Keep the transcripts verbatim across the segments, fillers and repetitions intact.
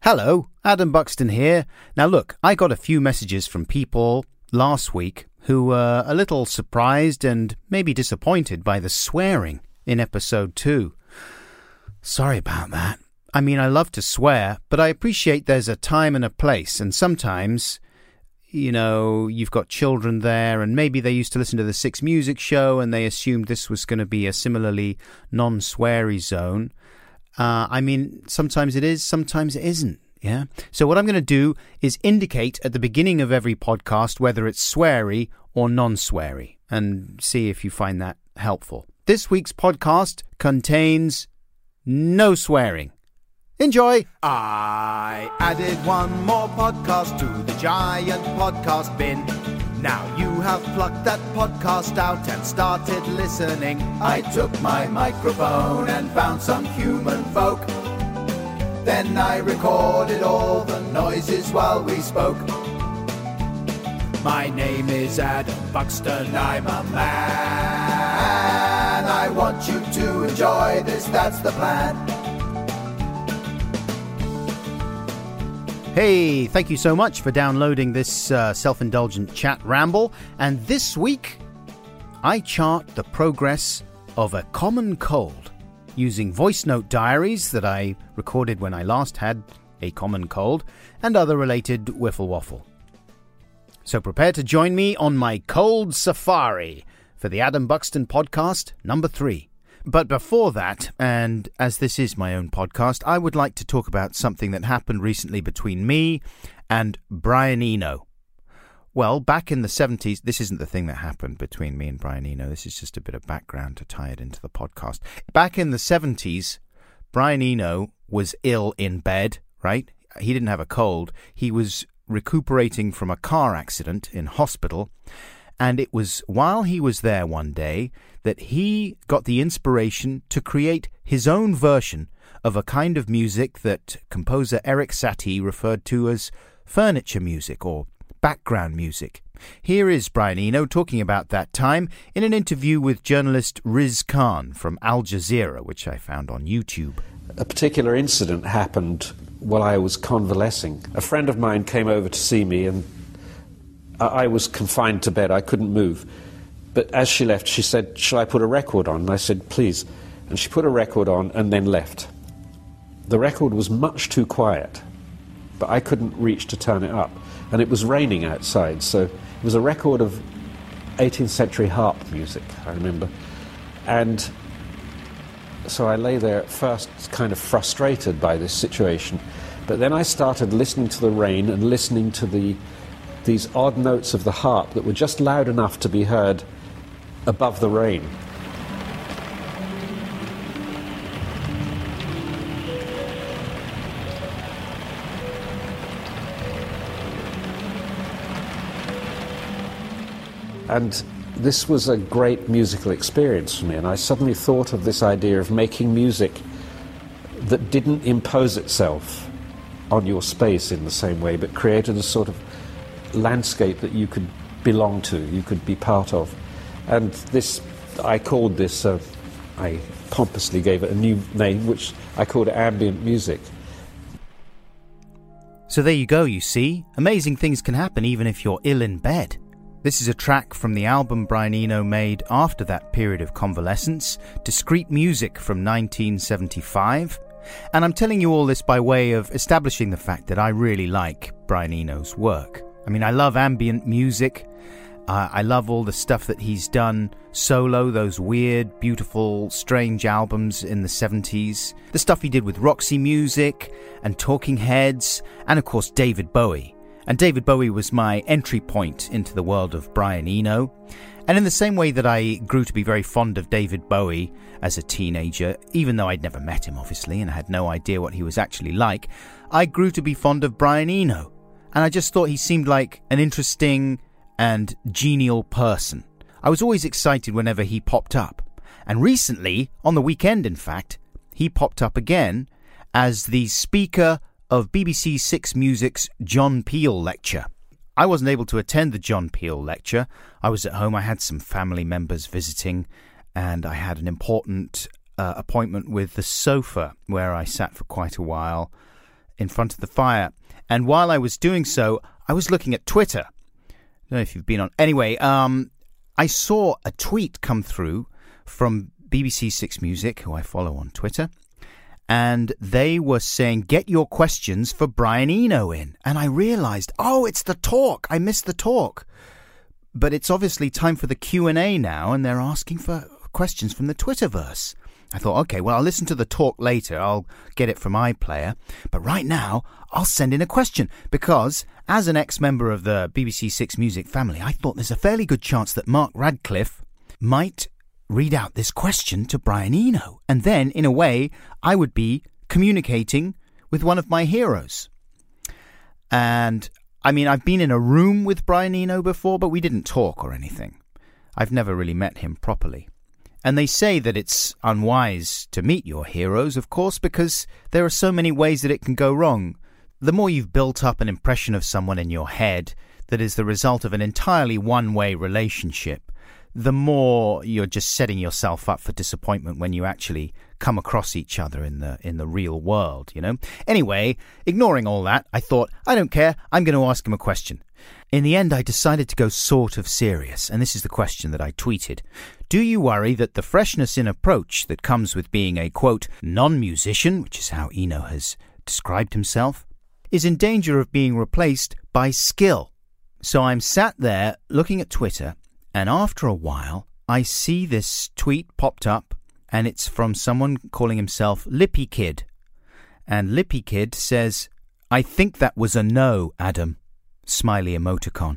Hello, Adam Buxton here. Now look, I got a few messages from people last week who were a little surprised and maybe disappointed by the swearing in episode two. Sorry about that. I mean, I love to swear, but I appreciate there's a time and a place, and sometimes, you know, you've got children there, and maybe they used to listen to the Six Music Show, and they assumed this was going to be a similarly non-sweary zone. Uh, I mean, sometimes it is, sometimes it isn't, yeah? So what I'm going to do is indicate at the beginning of every podcast whether it's sweary or non-sweary, and see if you find that helpful. This week's podcast contains no swearing. Enjoy! I added one more podcast to the giant podcast bin. Now you have plucked that podcast out and started listening. I took my microphone and found some human folk. Then I recorded all the noises while we spoke. My name is Adam Buxton, I'm a man. I want you to enjoy this, that's the plan. Hey, thank you so much for downloading this uh, self-indulgent chat ramble. And this week, I chart the progress of a common cold using voice note diaries that I recorded when I last had a common cold and other related wiffle waffle. So prepare to join me on my cold safari for the Adam Buxton podcast number three. But before that, and as this is my own podcast, I would like to talk about something that happened recently between me and Brian Eno. Well, back in the seventies, this isn't the thing that happened between me and Brian Eno. This is just a bit of background to tie it into the podcast. Back in the seventies, Brian Eno was ill in bed, right? He didn't have a cold. He was recuperating from a car accident in hospital. And it was while he was there one day that he got the inspiration to create his own version of a kind of music that composer Erik Satie referred to as furniture music or background music. Here is Brian Eno talking about that time in an interview with journalist Riz Khan from Al Jazeera, which I found on YouTube. A particular incident happened while I was convalescing. A friend of mine came over to see me, and I was confined to bed. I couldn't move. But as she left, she said, "Shall I put a record on?" And I said, "Please." And she put a record on and then left. The record was much too quiet, but I couldn't reach to turn it up. And it was raining outside, so it was a record of eighteenth century harp music, I remember. And so I lay there at first kind of frustrated by this situation. But then I started listening to the rain and listening to the these odd notes of the harp that were just loud enough to be heard above the rain. And this was a great musical experience for me, and I suddenly thought of this idea of making music that didn't impose itself on your space in the same way, but created a sort of landscape that you could belong to, you could be part of. And this, I called this, uh, I pompously gave it a new name, which I called ambient music. So there you go, you see. Amazing things can happen even if you're ill in bed. This is a track from the album Brian Eno made after that period of convalescence, Discreet Music from nineteen seventy-five. And I'm telling you all this by way of establishing the fact that I really like Brian Eno's work. I mean, I love ambient music. Uh, I love all the stuff that he's done solo, those weird, beautiful, strange albums in the seventies. The stuff he did with Roxy Music and Talking Heads, and of course David Bowie. And David Bowie was my entry point into the world of Brian Eno. And in the same way that I grew to be very fond of David Bowie as a teenager, even though I'd never met him, obviously, and I had no idea what he was actually like, I grew to be fond of Brian Eno. And I just thought he seemed like an interesting and genial person. I was always excited whenever he popped up. And recently, on the weekend in fact, he popped up again as the speaker of B B C Six Music's John Peel lecture. I wasn't able to attend the John Peel lecture. I was at home. I had some family members visiting, and I had an important uh, appointment with the sofa, where I sat for quite a while in front of the fire. And while I was doing so, I was looking at Twitter. I don't know if you've been on. Anyway, um, I saw a tweet come through from B B C Six Music, who I follow on Twitter. And they were saying, get your questions for Brian Eno in. And I realised, oh, it's the talk. I missed the talk. But it's obviously time for the Q and A now, and they're asking for questions from the Twitterverse. I thought, okay, well, I'll listen to the talk later. I'll get it from iPlayer. But right now, I'll send in a question. Because as an ex-member of the B B C Six Music family, I thought there's a fairly good chance that Mark Radcliffe might read out this question to Brian Eno. And then, in a way, I would be communicating with one of my heroes. And, I mean, I've been in a room with Brian Eno before, but we didn't talk or anything. I've never really met him properly. And they say that it's unwise to meet your heroes, of course, because there are so many ways that it can go wrong. The more you've built up an impression of someone in your head that is the result of an entirely one-way relationship, the more you're just setting yourself up for disappointment when you actually come across each other in the in the real world, you know? Anyway, ignoring all that, I thought, I don't care, I'm going to ask him a question. In the end, I decided to go sort of serious, and this is the question that I tweeted. Do you worry that the freshness in approach that comes with being a, quote, non-musician, which is how Eno has described himself, is in danger of being replaced by skill? So I'm sat there looking at Twitter, and after a while, I see this tweet popped up, and it's from someone calling himself Lippy Kid. And Lippy Kid says, I think that was a no, Adam. Smiley emoticon.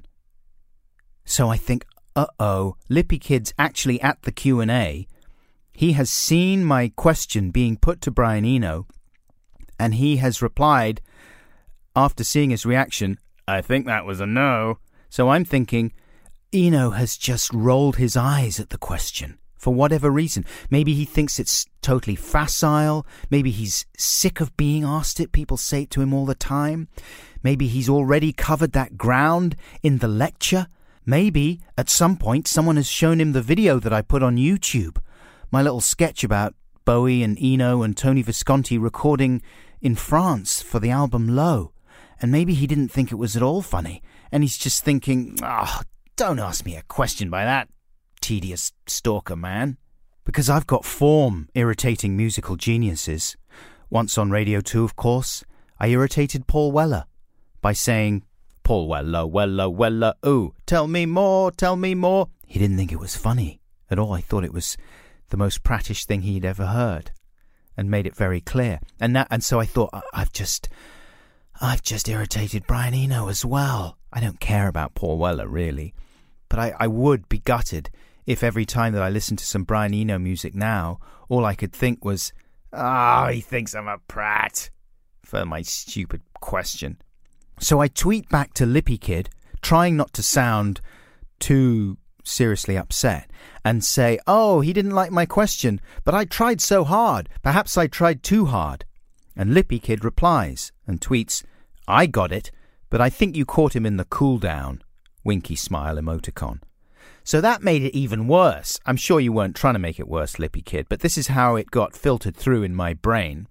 So I think, uh-oh, Lippy Kid's actually at the Q and A. He has seen my question being put to Brian Eno, and he has replied, after seeing his reaction, I think that was a no. So I'm thinking, Eno has just rolled his eyes at the question, for whatever reason. Maybe he thinks it's totally facile. Maybe he's sick of being asked it. People say it to him all the time. Maybe he's already covered that ground in the lecture. Maybe, at some point, someone has shown him the video that I put on YouTube. My little sketch about Bowie and Eno and Tony Visconti recording in France for the album Low. And maybe he didn't think it was at all funny. And he's just thinking, ah, oh, don't ask me a question by that tedious stalker man. Because I've got form irritating musical geniuses. Once on Radio two, of course, I irritated Paul Weller by saying, Paul Weller, Weller, Weller, ooh, tell me more, tell me more. He didn't think it was funny at all. I thought it was the most prattish thing he'd ever heard, and made it very clear. And that, and so I thought, I've just, I've just irritated Brian Eno as well. I don't care about Paul Weller, really. But I, I would be gutted if every time that I listened to some Brian Eno music now, all I could think was, oh, he thinks I'm a prat, for my stupid question. So I tweet back to Lippy Kid, trying not to sound too seriously upset, and say, oh, he didn't like my question, but I tried so hard. Perhaps I tried too hard. And Lippy Kid replies and tweets, I got it, but I think you caught him in the cool down. Winky smile emoticon. So that made it even worse. I'm sure you weren't trying to make it worse, Lippy Kid, but this is how it got filtered through in my brain.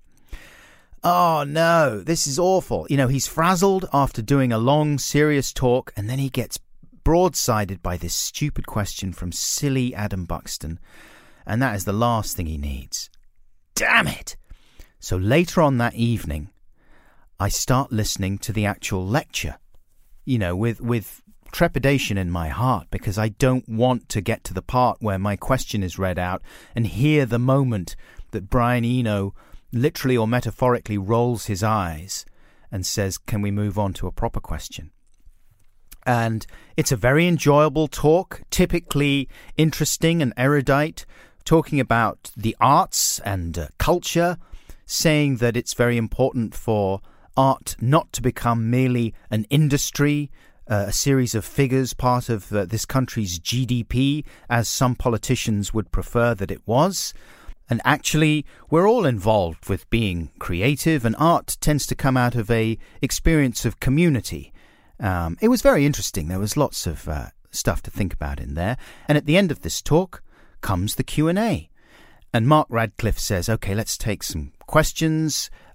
Oh, no, this is awful. You know, he's frazzled after doing a long, serious talk, and then he gets broadsided by this stupid question from silly Adam Buxton, and that is the last thing he needs. Damn it! So later on that evening, I start listening to the actual lecture, you know, with, with trepidation in my heart, because I don't want to get to the part where my question is read out and hear the moment that Brian Eno literally or metaphorically rolls his eyes and says, can we move on to a proper question? And it's a very enjoyable talk, typically interesting and erudite, talking about the arts and uh, culture, saying that it's very important for art not to become merely an industry, uh, a series of figures, part of uh, this country's G D P, as some politicians would prefer that it was. And actually, we're all involved with being creative, and art tends to come out of a experience of community. Um, it was very interesting. There was lots of uh, stuff to think about in there. And at the end of this talk comes the Q and A. And Mark Radcliffe says, OK, let's take some questions.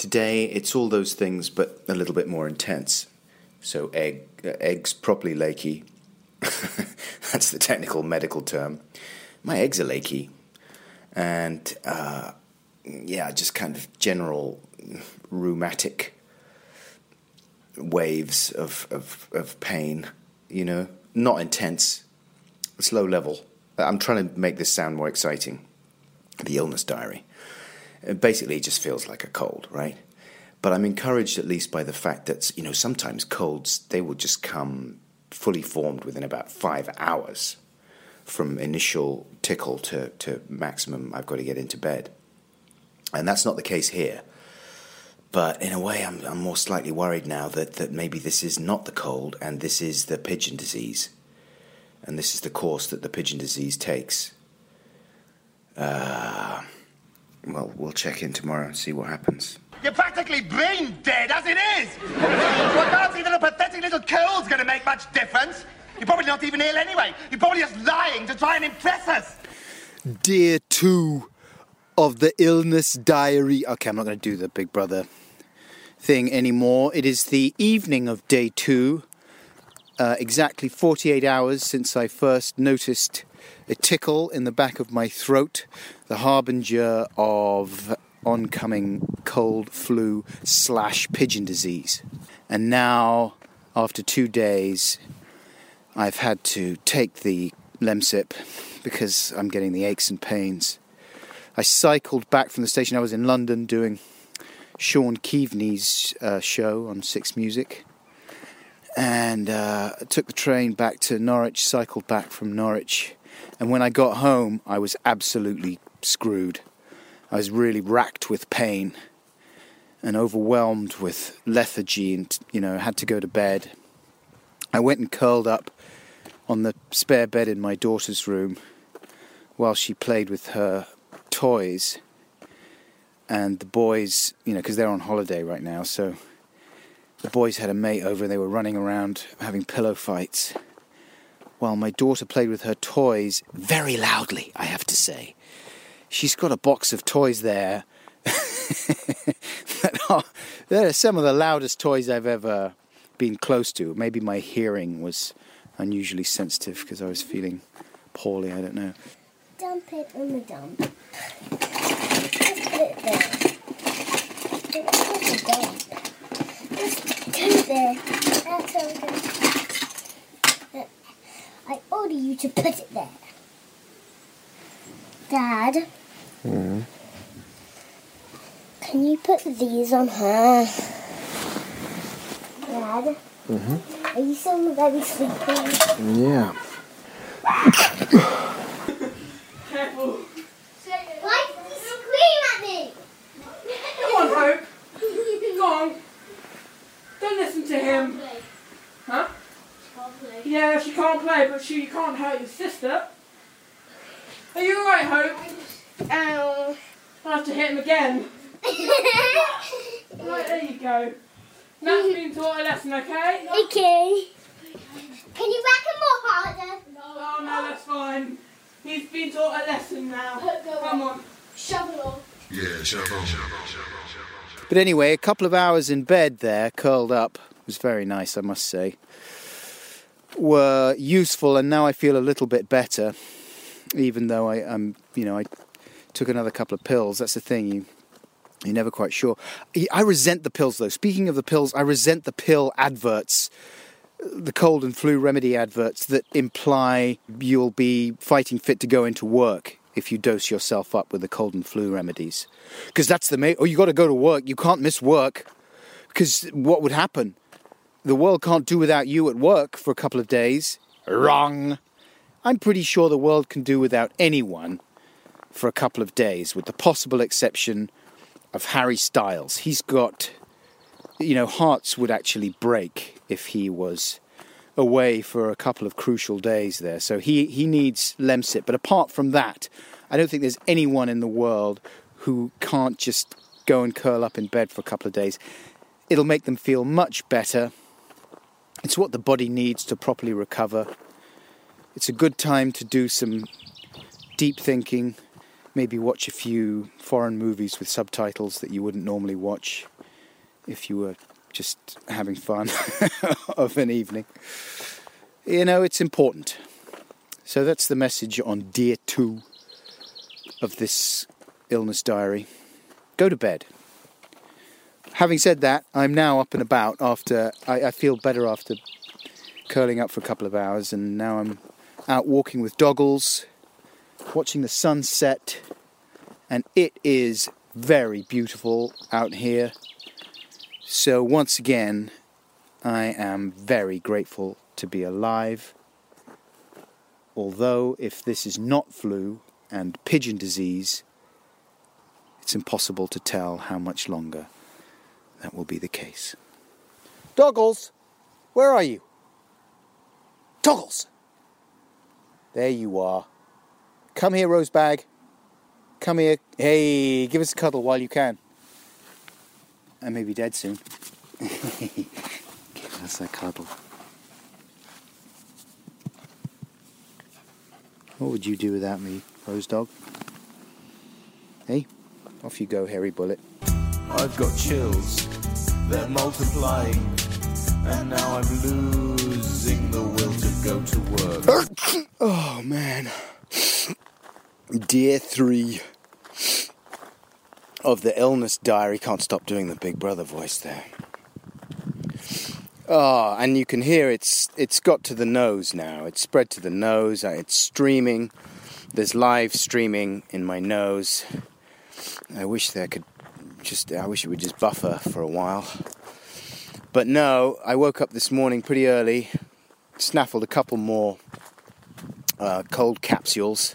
Today, it's all those things, but a little bit more intense. So egg, uh, eggs properly lakey. That's the technical medical term. My eggs are lakey. And, uh, yeah, just kind of general rheumatic waves of, of, of pain, you know. Not intense. It's low level. I'm trying to make this sound more exciting. The illness diary. Basically, it just feels like a cold, right? But I'm encouraged at least by the fact that, you know, sometimes colds, they will just come fully formed within about five hours from initial tickle to, to maximum I've got to get into bed. And that's not the case here. But in a way, I'm, I'm more slightly worried now that, that maybe this is not the cold and this is the pigeon disease. And this is the course that the pigeon disease takes. Uh... Well, we'll check in tomorrow and see what happens. You're practically brain dead as it is! So I can't see that a pathetic little cold's going to make much difference. You're probably not even ill anyway. You're probably just lying to try and impress us. Day two of the illness diary. Okay, I'm not going to do the Big Brother thing anymore. It is the evening of day two. Uh, exactly forty-eight hours since I first noticed a tickle in the back of my throat, the harbinger of oncoming cold, flu slash pigeon disease. And now, after two days, I've had to take the Lemsip because I'm getting the aches and pains. I cycled back from the station. I was in London doing Sean Keaveney's uh, show on Six Music. And uh, took the train back to Norwich, cycled back from Norwich. And when I got home, I was absolutely screwed. I was really racked with pain and overwhelmed with lethargy and, you know, had to go to bed. I went and curled up on the spare bed in my daughter's room while she played with her toys. And the boys, you know, because they're on holiday right now, so the boys had a mate over. They were running around having pillow fights while my daughter played with her toys very loudly, I have to say. She's got a box of toys there that are, that are some of the loudest toys I've ever been close to. Maybe my hearing was unusually sensitive because I was feeling poorly, I don't know. Dump it in the dump. Just put it there. Just put it down. Just put it there. That's okay. I order you to put it there. Dad? Mm. Can you put these on her? Dad? Mm-hmm. Are you still very sleepy? Yeah. Careful. Why did you scream at me? Come on, Hope. Go on. Don't listen to him. Huh? Yeah, she can't play, but she can't hurt your sister. Are you alright, Hope? Ow. I'll have to hit him again. Right, there you go. Nat's been taught a lesson, okay? Okay. Can you whack him more harder? Oh, no, that's fine. He's been taught a lesson now. Come on. Shovel. Yeah, shovel. But anyway, a couple of hours in bed there, curled up, was very nice, I must say. Were useful, and now I feel a little bit better, even though I, I'm, you know, I took another couple of pills. That's the thing, you, you're never quite sure. I resent the pills, though. Speaking of the pills, I resent the pill adverts, the cold and flu remedy adverts that imply you'll be fighting fit to go into work if you dose yourself up with the cold and flu remedies. Because that's the main... Oh, you got to go to work. You can't miss work. Because what would happen? The world can't do without you at work for a couple of days. Wrong. I'm pretty sure the world can do without anyone for a couple of days, with the possible exception of Harry Styles. He's got... You know, hearts would actually break if he was away for a couple of crucial days there. So he, he needs Lemsip. But apart from that, I don't think there's anyone in the world who can't just go and curl up in bed for a couple of days. It'll make them feel much better. It's what the body needs to properly recover. It's a good time to do some deep thinking, maybe watch a few foreign movies with subtitles that you wouldn't normally watch if you were just having fun of an evening. You know, it's important. So that's the message on day two of this illness diary. Go to bed. Having said that, I'm now up and about after, I, I feel better after curling up for a couple of hours, and now I'm out walking with Doggles, watching the sunset, and it is very beautiful out here. So once again, I am very grateful to be alive. Although if this is not flu and pigeon disease, it's impossible to tell how much longer that will be the case. Doggles, where are you? Doggles! There you are. Come here, Rosebag. Come here. Hey, give us a cuddle while you can. I may be dead soon. Give us a cuddle. What would you do without me, Rose Dog? Hey, off you go, hairy bullet. I've got chills, they're multiplying, and now I'm losing the will to go to work. Oh, man. Dear three of the illness diary. Can't stop doing the Big Brother voice there. Oh, and you can hear it's it's got to the nose now. It's spread to the nose. It's streaming. There's live streaming in my nose. I wish there could just, I wish it would just buffer for a while. But no, I woke up this morning pretty early, snaffled a couple more uh, cold capsules.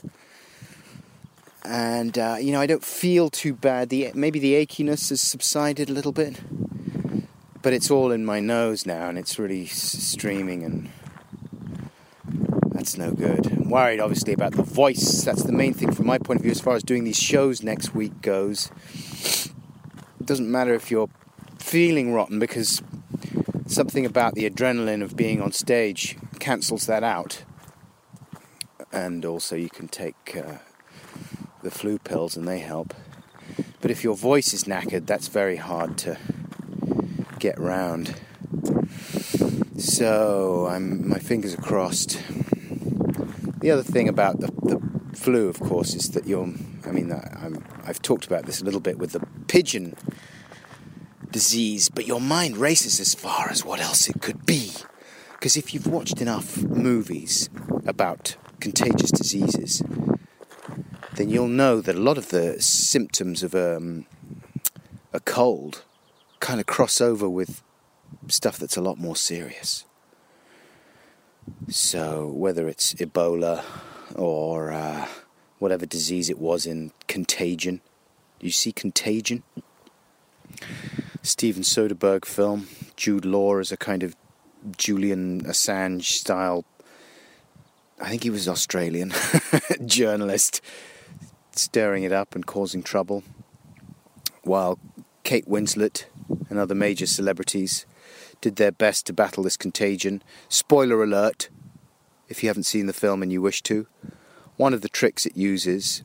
And, uh, you know, I don't feel too bad. The Maybe the achiness has subsided a little bit. But it's all in my nose now, and it's really streaming, and that's no good. I'm worried, obviously, about the voice. That's the main thing from my point of view as far as doing these shows next week goes. It doesn't matter if you're feeling rotten, because something about the adrenaline of being on stage cancels that out. And also you can take uh, the flu pills, and they help. But if your voice is knackered, that's very hard to get round. So I'm my fingers are crossed. The other thing about the, the flu, of course, is that you're I mean I'm, I've talked about this a little bit with the pigeon disease, but your mind races as far as what else it could be, because if you've watched enough movies about contagious diseases, then you'll know that a lot of the symptoms of um, a cold kind of cross over with stuff that's a lot more serious. So whether it's Ebola or uh, whatever disease it was in Contagion. Do you see Contagion? Steven Soderbergh film. Jude Law as a kind of Julian Assange style, I think he was Australian, journalist, stirring it up and causing trouble, while Kate Winslet and other major celebrities did their best to battle this contagion. Spoiler alert, if you haven't seen the film and you wish to. One of the tricks it uses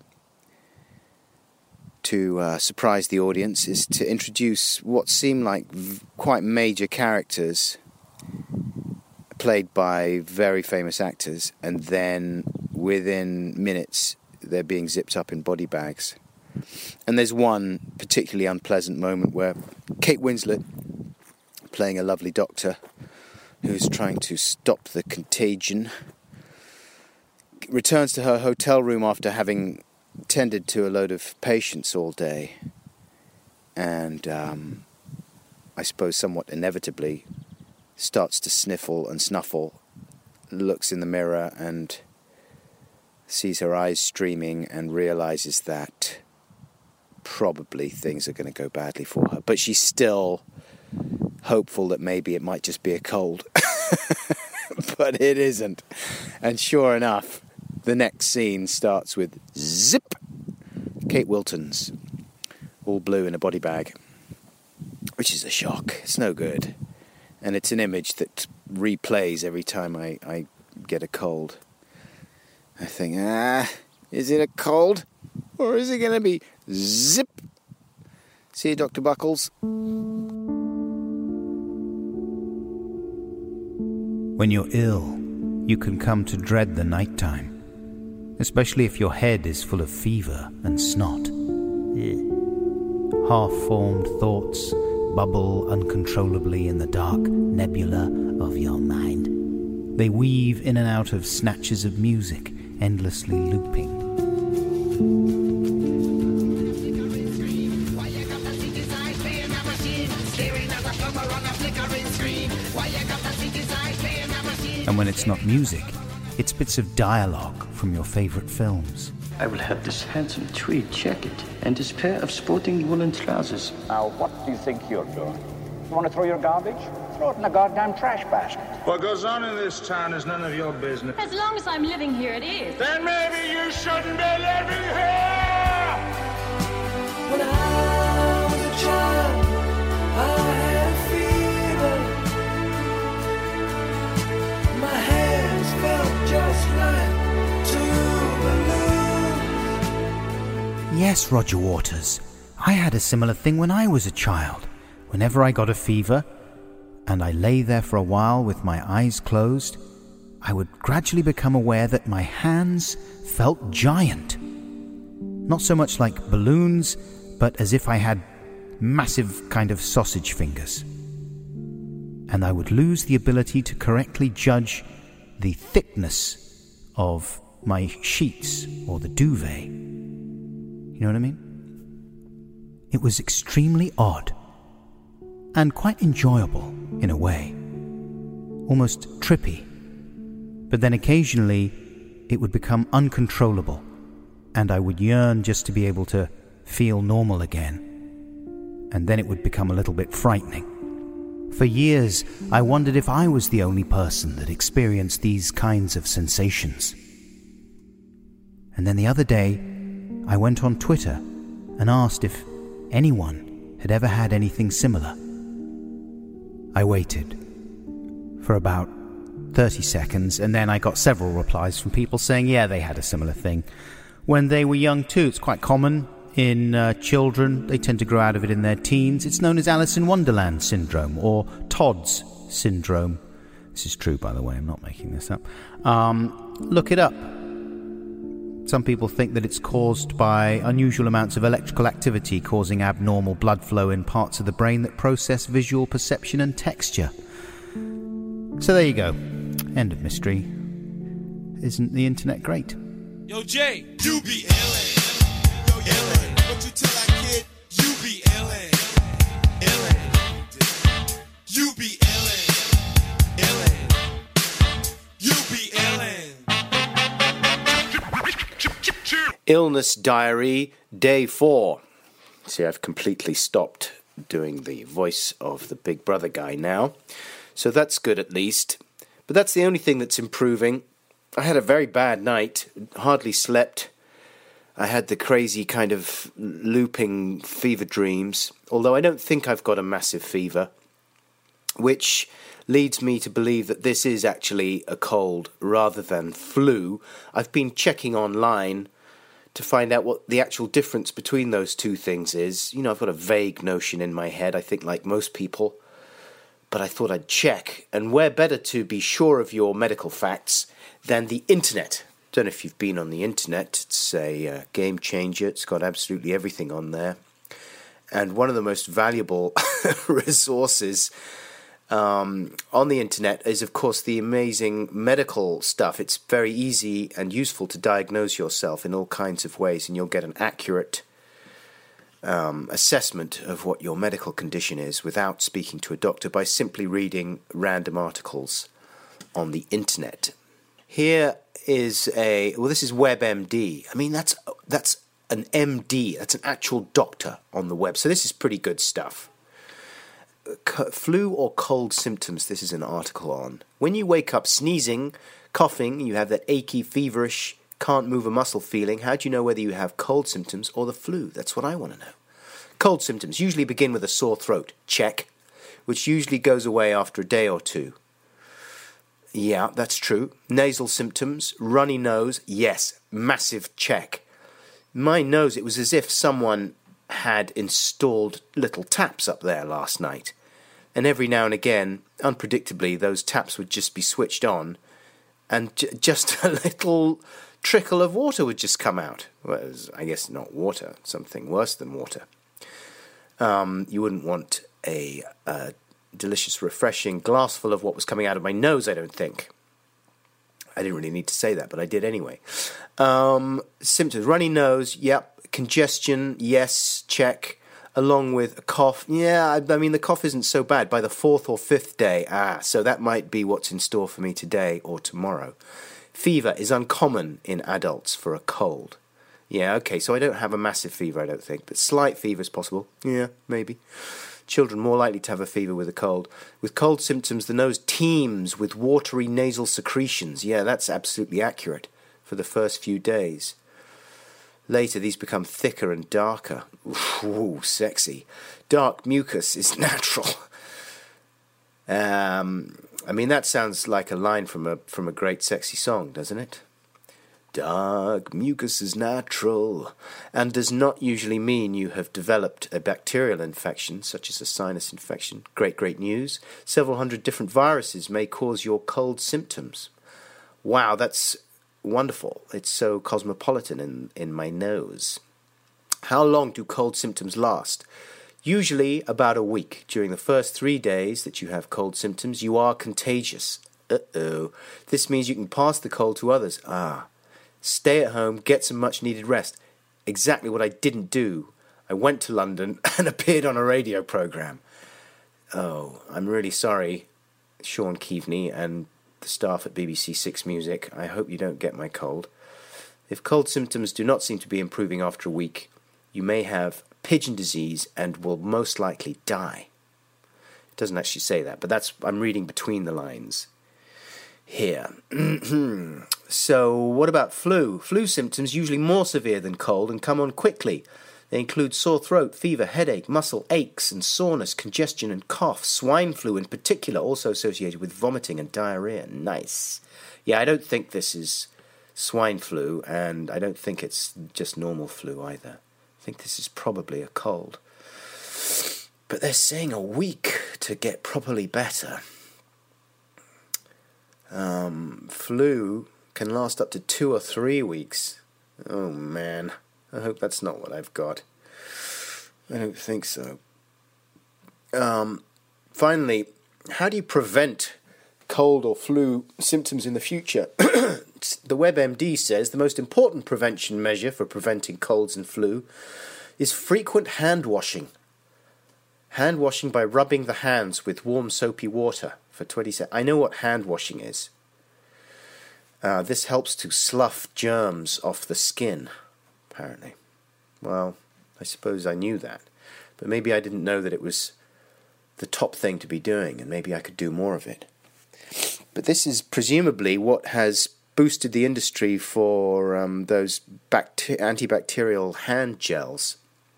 to uh, surprise the audience is to introduce what seem like v- quite major characters played by very famous actors, and then within minutes they're being zipped up in body bags. And there's one particularly unpleasant moment where Kate Winslet, playing a lovely doctor who's trying to stop the contagion, returns to her hotel room after having tended to a load of patients all day, and um, I suppose somewhat inevitably starts to sniffle and snuffle, looks in the mirror and sees her eyes streaming and realises that probably things are going to go badly for her. But she's still hopeful that maybe it might just be a cold. But it isn't. And sure enough, the next scene starts with zip, Kate Wilton's all blue in a body bag, which is a shock. It's no good. And it's an image that replays every time I, I get a cold. I think, ah, is it a cold? Or is it going to be zip? See you, Doctor Buckles. When you're ill, you can come to dread the nighttime, especially if your head is full of fever and snot. Half-formed thoughts bubble uncontrollably in the dark nebula of your mind. They weave in and out of snatches of music, endlessly looping. And when it's not music, it's bits of dialogue from your favourite films. I will have this handsome tweed jacket and this pair of sporting woolen trousers. Now, what do you think you're doing? You want to throw your garbage? Throw it in the goddamn trash basket. What goes on in this town is none of your business. As long as I'm living here, it is. Then maybe you shouldn't be living here! When I was a child, I had fever. My hands felt just like two balloons. Yes, Roger Waters. I had a similar thing when I was a child. Whenever I got a fever, and I lay there for a while with my eyes closed, I would gradually become aware that my hands felt giant. Not so much like balloons, but as if I had massive kind of sausage fingers. And I would lose the ability to correctly judge the thickness of my sheets or the duvet. You know what I mean? It was extremely odd and quite enjoyable in a way, almost trippy. But then occasionally it would become uncontrollable, and I would yearn just to be able to feel normal again. And then it would become a little bit frightening. For years, I wondered if I was the only person that experienced these kinds of sensations. And then the other day, I went on Twitter and asked if anyone had ever had anything similar. I waited for about thirty seconds, and then I got several replies from people saying, yeah, they had a similar thing when they were young too. It's quite common in uh, children. They tend to grow out of it in their teens. It's known as Alice in Wonderland syndrome or Todd's syndrome. This is true, by the way. I'm not making this up. Um, look it up. Some people think that it's caused by unusual amounts of electrical activity causing abnormal blood flow in parts of the brain that process visual perception and texture. So there you go. End of mystery. Isn't the internet great? Yo, Jay, you be illin'. Yo, illin'. What you tell that kid? You be illin'. Illin'. You be illin'. Illin'. You be illin'. Illness Diary, Day four. See, I've completely stopped doing the voice of the Big Brother guy now. So that's good at least. But that's the only thing that's improving. I had a very bad night, hardly slept. I had the crazy kind of looping fever dreams, although I don't think I've got a massive fever, which leads me to believe that this is actually a cold rather than flu. I've been checking online to find out what the actual difference between those two things is. You know, I've got a vague notion in my head, I think like most people, but I thought I'd check. And where better to be sure of your medical facts than the internet? Don't know if you've been on the internet. It's a uh, game changer. It's got absolutely everything on there. And one of the most valuable resources um, on the internet is, of course, the amazing medical stuff. It's very easy and useful to diagnose yourself in all kinds of ways, and you'll get an accurate um, assessment of what your medical condition is without speaking to a doctor by simply reading random articles on the internet. Here is a, well, this is WebMD. I mean, that's that's an M D. That's an actual doctor on the web. So this is pretty good stuff. C- flu or cold symptoms, this is an article on. When you wake up sneezing, coughing, you have that achy, feverish, can't move a muscle feeling, how do you know whether you have cold symptoms or the flu? That's what I want to know. Cold symptoms usually begin with a sore throat. Check. Which usually goes away after a day or two. Yeah, that's true. Nasal symptoms, runny nose, yes, massive check. My nose, it was as if someone had installed little taps up there last night. And every now and again, unpredictably, those taps would just be switched on, and j- just a little trickle of water would just come out. Well, it was, I guess not water, something worse than water. Um, you wouldn't want a, a delicious, refreshing glass full of what was coming out of my nose, I don't think. I didn't really need to say that, but I did anyway. Um, symptoms, runny nose, yep. Congestion, yes, check. Along with a cough, yeah, I, I mean, the cough isn't so bad. By the fourth or fifth day, ah, so that might be what's in store for me today or tomorrow. Fever is uncommon in adults for a cold. Yeah, okay, so I don't have a massive fever, I don't think, but slight fever is possible. Yeah, maybe. Children more likely to have a fever with a cold. With cold symptoms, the nose teems with watery nasal secretions. Yeah, that's absolutely accurate for the first few days. Later, these become thicker and darker. Ooh, sexy. Dark mucus is natural. Um, I mean, that sounds like a line from a from a great sexy song, doesn't it? Dark mucus is natural, and does not usually mean you have developed a bacterial infection, such as a sinus infection. Great, great news. Several hundred different viruses may cause your cold symptoms. Wow, that's wonderful. It's so cosmopolitan in, in my nose. How long do cold symptoms last? Usually about a week. During the first three days that you have cold symptoms, you are contagious. Uh-oh. This means you can pass the cold to others. Ah. Stay at home, get some much-needed rest. Exactly what I didn't do. I went to London and appeared on a radio programme. Oh, I'm really sorry, Sean Keaveney and the staff at B B C Six Music. I hope you don't get my cold. If cold symptoms do not seem to be improving after a week, you may have pigeon disease and will most likely die. It doesn't actually say that, but that's I'm reading between the lines here. So, what about flu? Flu symptoms usually more severe than cold and come on quickly. They include sore throat, fever, headache, muscle aches and soreness, congestion and cough. Swine flu in particular also associated with vomiting and diarrhea. Nice. Yeah, I don't think this is swine flu, and I don't think it's just normal flu either. I think this is probably a cold. But they're saying a week to get properly better. Um, flu can last up to two or three weeks. Oh, man. I hope that's not what I've got. I don't think so. Um, finally, how do you prevent cold or flu symptoms in the future? The WebMD says the most important prevention measure for preventing colds and flu is frequent hand washing. Hand washing by rubbing the hands with warm soapy water for twenty seconds. I know what hand washing is. Uh, this helps to slough germs off the skin, apparently. Well, I suppose I knew that. But maybe I didn't know that it was the top thing to be doing, and maybe I could do more of it. But this is presumably what has boosted the industry for um, those bacter- antibacterial hand gels.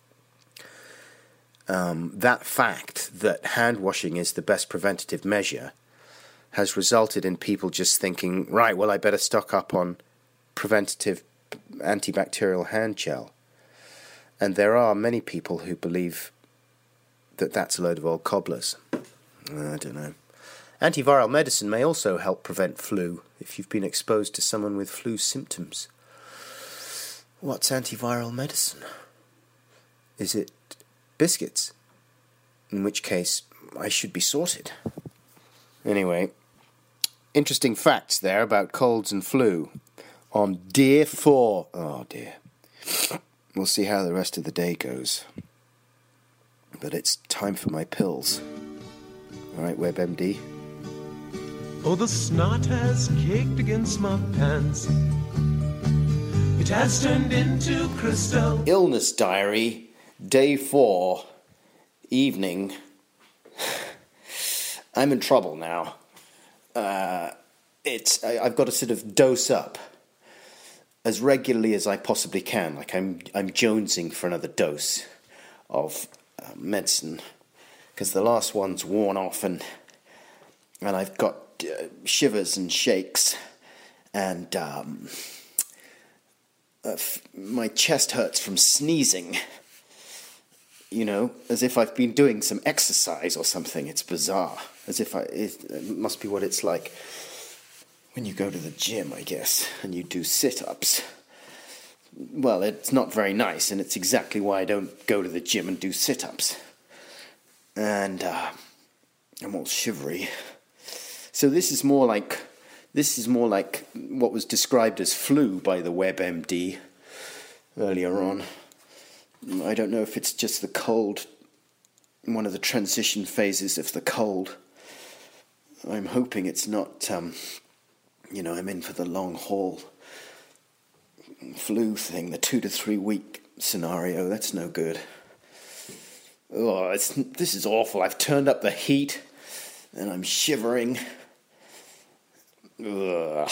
Um, that fact that hand washing is the best preventative measure has resulted in people just thinking, right, well, I better stock up on preventative antibacterial hand gel. And there are many people who believe that that's a load of old cobblers. I don't know. Antiviral medicine may also help prevent flu if you've been exposed to someone with flu symptoms. What's antiviral medicine? Is it biscuits? In which case, I should be sorted. Anyway, interesting facts there about colds and flu on Dear four. Oh dear. We'll see how the rest of the day goes. But it's time for my pills. Alright, WebMD. Oh, the snot has caked against my pants. It has turned into crystal. Illness diary, day four, evening. I'm in trouble now. Uh, it's I, I've got to sort of dose up as regularly as I possibly can. Like I'm I'm jonesing for another dose of uh, medicine because the last one's worn off, and and I've got uh, shivers and shakes, and um, uh, f- my chest hurts from sneezing. You know, as if I've been doing some exercise or something. It's bizarre. As if I... It, it must be what it's like when you go to the gym, I guess, and you do sit-ups. Well, it's not very nice, and it's exactly why I don't go to the gym and do sit-ups. And uh, I'm all shivery. So this is more like this is more like what was described as flu by the WebMD earlier on. I don't know if it's just the cold, one of the transition phases of the cold. I'm hoping it's not, um, you know, I'm in for the long haul flu thing, the two to three week scenario. That's no good. Oh, it's, this is awful. I've turned up the heat and I'm shivering. Ugh.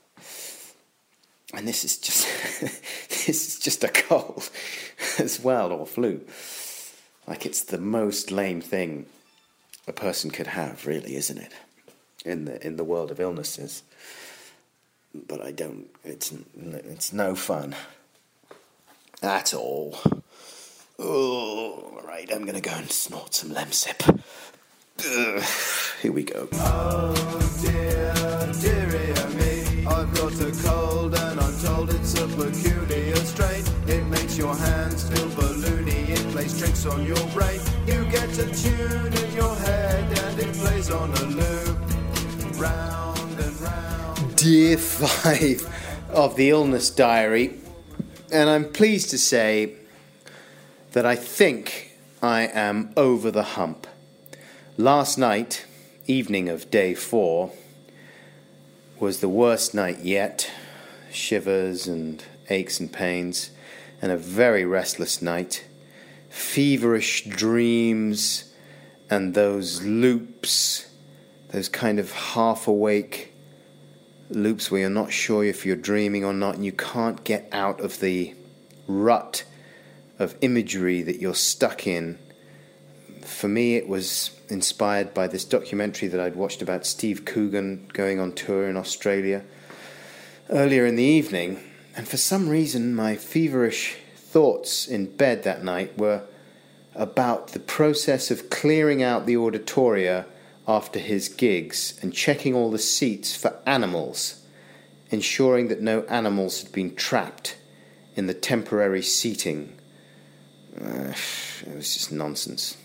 And this is just this is just a cold as well, or flu. Like, it's the most lame thing a person could have, really, isn't it? In the in the world of illnesses. But I don't. It's it's no fun. That's all. Oh, right. I'm gonna go and snort some Lemsip. Ugh. Here we go. Oh dear, dearie me, I've got a cold and I'm told it's a peculiar strain. It makes your hands feel balloony, it plays tricks on your brain. You get a tune in your head and it plays on a loop, round and round. Dear five of the Illness Diary, and I'm pleased to say that I think I am over the hump. Last night, evening of day four, was the worst night yet. Shivers and aches and pains, and a very restless night. Feverish dreams, and those loops, those kind of half-awake loops where you're not sure if you're dreaming or not, and you can't get out of the rut of imagery that you're stuck in. For me, it was inspired by this documentary that I'd watched about Steve Coogan going on tour in Australia earlier in the evening, and for some reason my feverish thoughts in bed that night were about the process of clearing out the auditoria after his gigs and checking all the seats for animals, ensuring that no animals had been trapped in the temporary seating. Uh, it was just nonsense.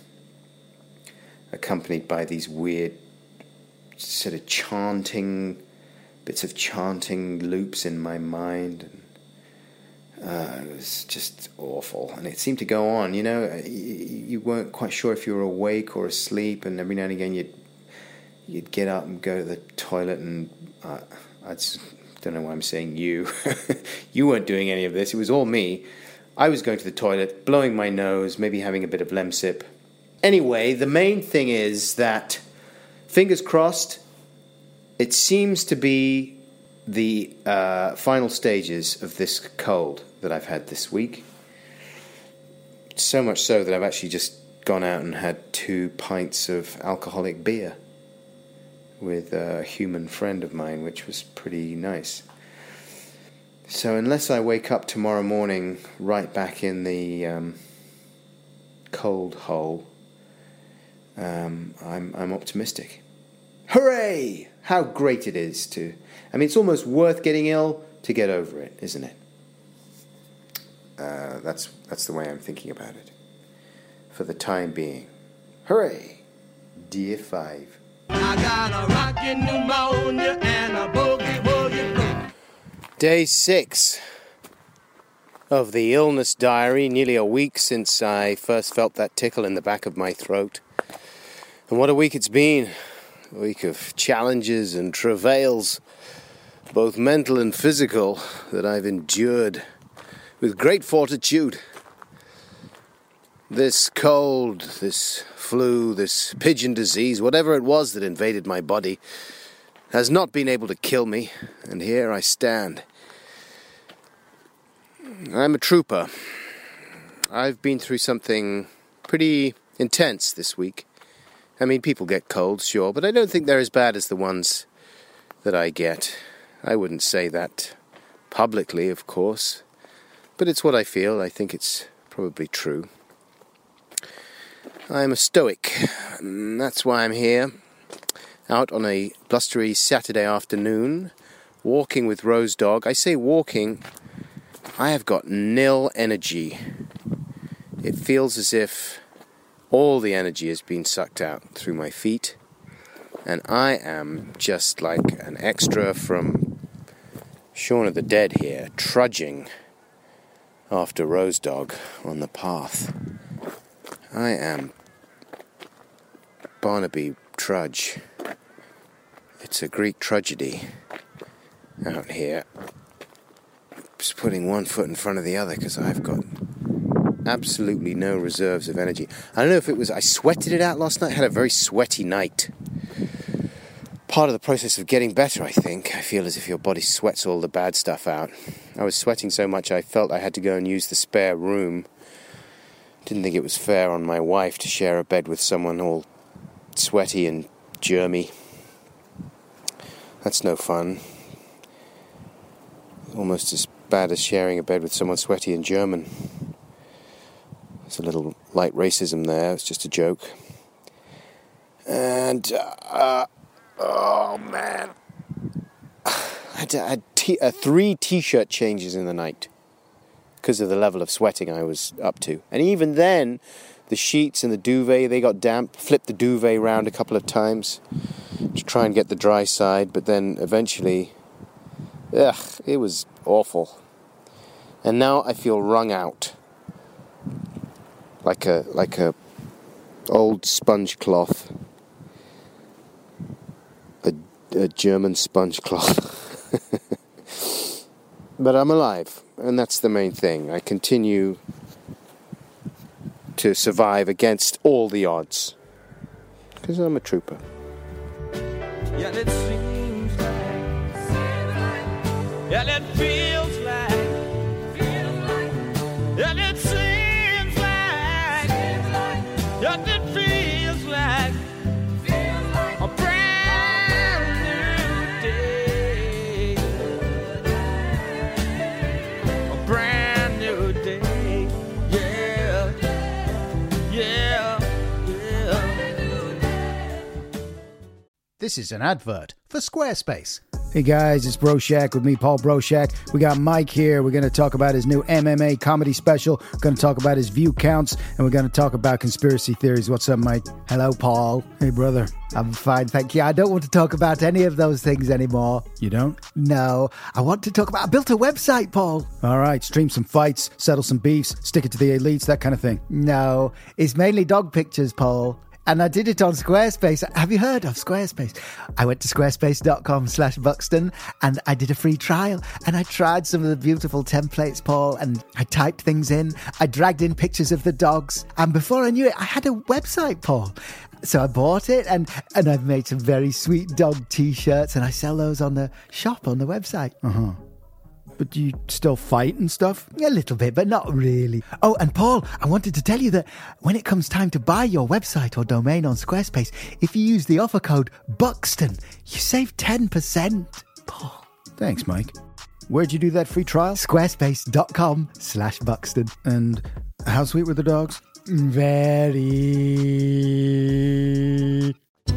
Accompanied by these weird sort of chanting, bits of chanting loops in my mind. And, uh, it was just awful. And it seemed to go on, you know, you, you weren't quite sure if you were awake or asleep, and every now and again you'd, you'd get up and go to the toilet, and uh, I just don't know why I'm saying you. You weren't doing any of this, it was all me. I was going to the toilet, blowing my nose, maybe having a bit of Lemsip. Anyway, the main thing is that, fingers crossed, it seems to be the uh, final stages of this cold that I've had this week. So much so that I've actually just gone out and had two pints of alcoholic beer with a human friend of mine, which was pretty nice. So unless I wake up tomorrow morning right back in the um, cold hole, Um, I'm I'm optimistic. Hooray! How great it is to... I mean, it's almost worth getting ill to get over it, isn't it? Uh, that's that's the way I'm thinking about it. For the time being. Hooray! Dear Five. I got a rockin' pneumonia and a boogie-woogie blue. Day six of the Illness Diary. Nearly a week since I first felt that tickle in the back of my throat. And what a week it's been. A week of challenges and travails, both mental and physical, that I've endured with great fortitude. This cold, this flu, this pigeon disease, whatever it was that invaded my body, has not been able to kill me, and here I stand. I'm a trooper. I've been through something pretty intense this week. I mean, people get colds, sure, but I don't think they're as bad as the ones that I get. I wouldn't say that publicly, of course. but it's what I feel. I think it's probably true. I'm a stoic, and that's why I'm here, out on a blustery Saturday afternoon, walking with Rose Dog. I say walking, I have got nil energy. It feels as if all the energy has been sucked out through my feet, and I am just like an extra from Shaun of the Dead here, trudging after Rose Dog on the path. I am Barnaby Trudge. It's a Greek tragedy out here. Just putting one foot in front of the other because I've got absolutely no reserves of energy. I don't know if it was I sweated it out last night. I had a very sweaty night. Part of the process of getting better, I think. I feel as if your body sweats all the bad stuff out. I was sweating so much I felt I had to go and use the spare room. Didn't think it was fair on my wife to share a bed with someone all sweaty and germy. That's no fun. Almost as bad as sharing a bed with someone sweaty and German. There's a little light racism there. It's just a joke. And, uh, oh man. I had, I had t- uh, three t-shirt changes in the night because of the level of sweating I was up to. And even then, the sheets and the duvet, they got damp. Flipped the duvet around a couple of times to try and get the dry side, but then eventually, ugh, it was awful. And now I feel wrung out, like a like a old sponge cloth, a, a German sponge cloth. But I'm alive, and that's the main thing. I continue to survive against all the odds, because I'm a trooper. Yeah, it seems like, yeah, it feels like, yeah, it seems like, yeah, it feels like a brand new day, a brand new day, yeah, yeah, yeah. This is an advert for Squarespace. Hey guys, it's Broshak with me, Paul Broshak. We got Mike here. We're going to talk about his new M M A comedy special. We're going to talk about his view counts, and we're going to talk about conspiracy theories. What's up, Mike? Hello, Paul. Hey, brother. I'm fine, thank you. I don't want to talk about any of those things anymore. You don't? No. I want to talk about... I built a website, Paul. All right, stream some fights, settle some beefs, stick it to the elites, that kind of thing. No. It's mainly dog pictures, Paul. And I did it on Squarespace. Have you heard of Squarespace? I went to squarespace.com slash Buxton and I did a free trial. And I tried some of the beautiful templates, Paul, and I typed things in. I dragged in pictures of the dogs. And before I knew it, I had a website, Paul. So I bought it and, and I've made some very sweet dog t-shirts and I sell those on the shop on the website. Uh-huh. But do you still fight and stuff? A little bit, but not really. Oh, and Paul, I wanted to tell you that when it comes time to buy your website or domain on Squarespace, if you use the offer code Buxton, you save ten percent. Paul. Thanks, Mike. Where'd you do that free trial? Squarespace.com slash Buxton. And how sweet were the dogs? Very...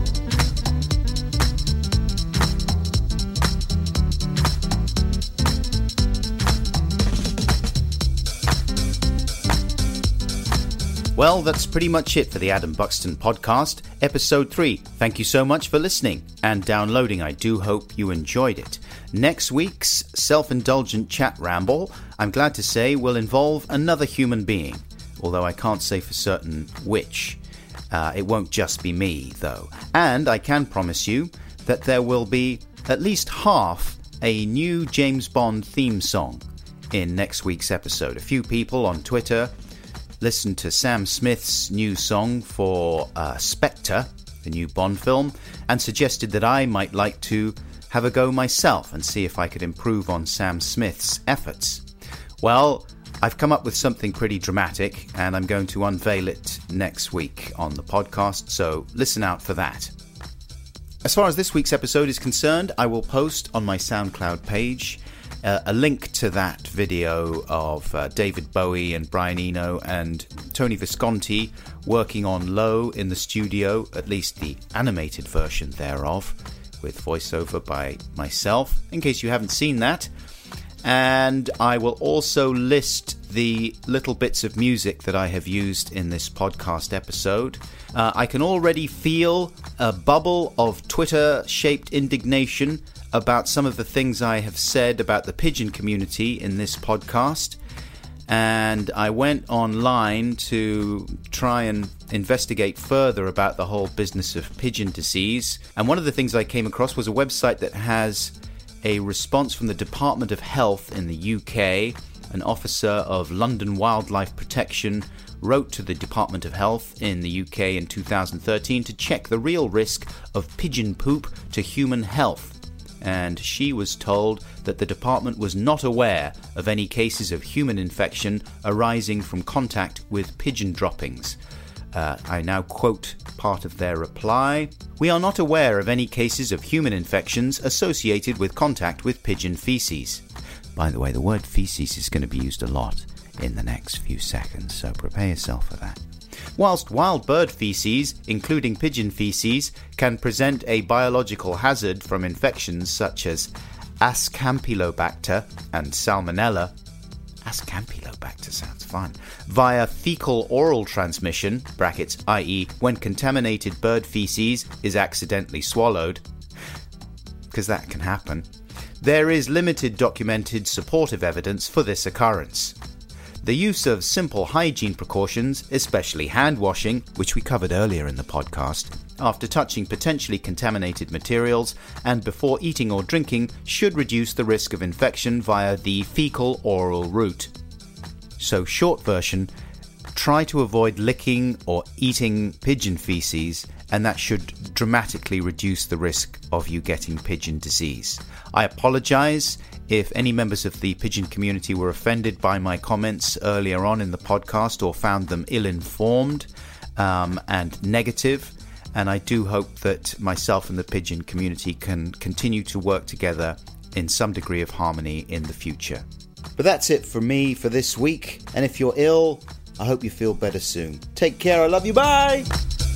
Well, that's pretty much it for the Adam Buxton podcast, episode three. Thank you so much for listening and downloading. I do hope you enjoyed it. Next week's self-indulgent chat ramble, I'm glad to say, will involve another human being, although I can't say for certain which. Uh, it won't just be me, though. And I can promise you that there will be at least half a new James Bond theme song in next week's episode. A few people on Twitter listened to Sam Smith's new song for uh, Spectre, the new Bond film, and suggested that I might like to have a go myself and see if I could improve on Sam Smith's efforts. Well, I've come up with something pretty dramatic, and I'm going to unveil it next week on the podcast, so listen out for that. As far as this week's episode is concerned, I will post on my SoundCloud page uh, a link to that video of uh, David Bowie and Brian Eno and Tony Visconti working on Low in the studio, at least the animated version thereof, with voiceover by myself, in case you haven't seen that. And I will also list the little bits of music that I have used in this podcast episode. Uh, I can already feel a bubble of Twitter-shaped indignation about some of the things I have said about the pigeon community in this podcast. And I went online to try and investigate further about the whole business of pigeon disease. And one of the things I came across was a website that has a response from the Department of Health in the U K. An officer of London Wildlife Protection wrote to the Department of Health in the U K in two thousand thirteen to check the real risk of pigeon poop to human health. And she was told that the department was not aware of any cases of human infection arising from contact with pigeon droppings. Uh, I now quote part of their reply. "We are not aware of any cases of human infections associated with contact with pigeon feces." By the way, the word feces is going to be used a lot in the next few seconds, so prepare yourself for that. Whilst wild bird feces, including pigeon feces, can present a biological hazard from infections such as Ascampylobacter and Salmonella, Ascampylobacter sounds fun, via fecal-oral transmission, brackets, that is, when contaminated bird feces is accidentally swallowed, because that can happen, there is limited documented supportive evidence for this occurrence. The use of simple hygiene precautions, especially hand washing, which we covered earlier in the podcast, after touching potentially contaminated materials and before eating or drinking should reduce the risk of infection via the fecal-oral route. So, short version, try to avoid licking or eating pigeon feces, and that should dramatically reduce the risk of you getting pigeon disease. I apologise if any members of the pigeon community were offended by my comments earlier on in the podcast or found them ill-informed um, and negative, and I do hope that myself and the pigeon community can continue to work together in some degree of harmony in the future. But that's it for me for this week, and if you're ill, I hope you feel better soon. Take care, I love you, bye!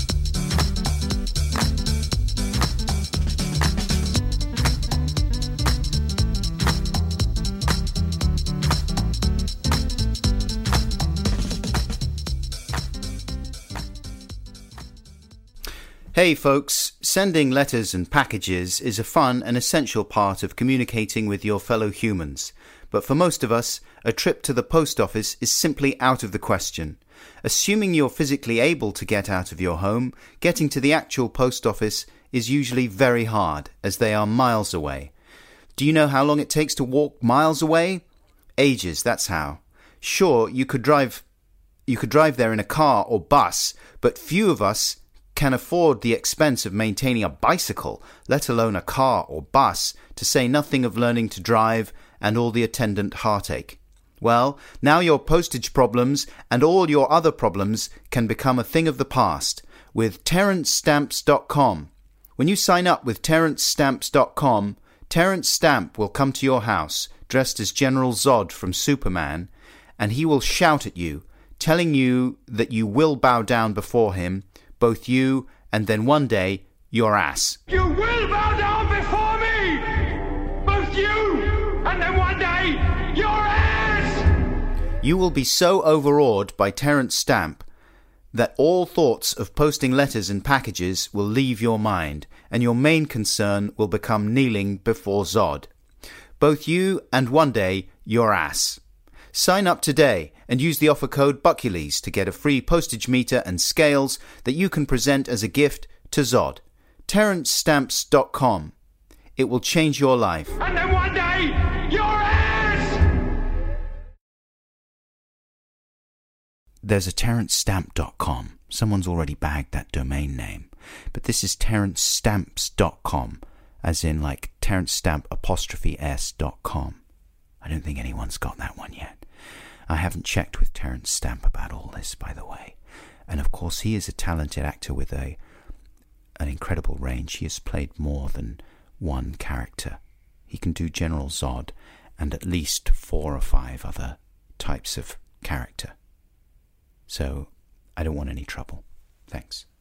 Hey folks, sending letters and packages is a fun and essential part of communicating with your fellow humans. But for most of us, a trip to the post office is simply out of the question. Assuming you're physically able to get out of your home, getting to the actual post office is usually very hard, as they are miles away. Do you know how long it takes to walk miles away? Ages, that's how. Sure, you could drive, you could drive there in a car or bus, but few of us can afford the expense of maintaining a bicycle, let alone a car or bus, to say nothing of learning to drive and all the attendant heartache. Well, now your postage problems and all your other problems can become a thing of the past with Terrence Stamps dot com. When you sign up with Terrence Stamps dot com, Terrence Stamp will come to your house dressed as General Zod from Superman, and he will shout at you, telling you that you will bow down before him, both you and then one day your ass. You will bow down before me! Both you and then one day your ass! You will be so overawed by Terrence Stamp that all thoughts of posting letters and packages will leave your mind, and your main concern will become kneeling before Zod. Both you and one day your ass. Sign up today and use the offer code Buckules to get a free postage meter and scales that you can present as a gift to Zod. Terrence Stamps dot com. It will change your life. And then one day, your ass! There's a Terrence Stamp dot com. Someone's already bagged that domain name. But this is Terrence Stamps dot com, as in like Terrence Stamp apostrophe S dot com. I don't think anyone's got that one yet. I haven't checked with Terrence Stamp about all this, by the way. And of course, he is a talented actor with a an incredible range. He has played more than one character. He can do General Zod and at least four or five other types of character. So I don't want any trouble. Thanks.